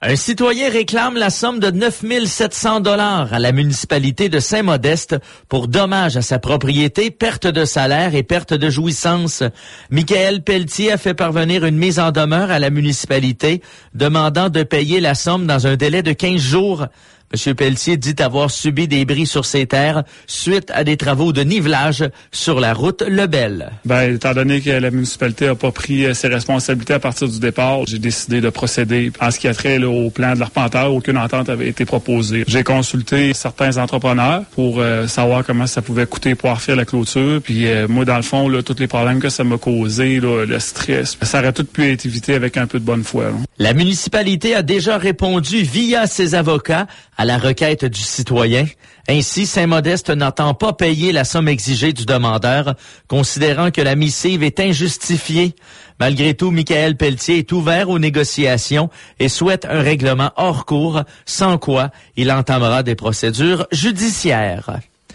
Un citoyen réclame la somme de 9 700 $ à la municipalité de Saint-Modeste pour dommages à sa propriété, perte de salaire et perte de jouissance. Michael Pelletier a fait parvenir une mise en demeure à la municipalité demandant de payer la somme dans un délai de 15 jours. M. Pelletier dit avoir subi des bris sur ses terres suite à des travaux de nivelage sur la route Lebel. Étant donné que la municipalité n'a pas pris ses responsabilités à partir du départ, j'ai décidé de procéder. En ce qui a trait au plan de l'arpenteur, aucune entente avait été proposée. J'ai consulté certains entrepreneurs pour savoir comment ça pouvait coûter pour refaire la clôture. Puis moi, dans le fond, tous les problèmes que ça m'a causé, le stress, ça aurait tout pu être évité avec un peu de bonne foi. La municipalité a déjà répondu via ses avocats à la requête du citoyen. Ainsi, Saint-Modeste n'entend pas payer la somme exigée du demandeur, considérant que la missive est injustifiée. Malgré tout, Michael Pelletier est ouvert aux négociations et souhaite un règlement hors cours, sans quoi il entamera des procédures judiciaires.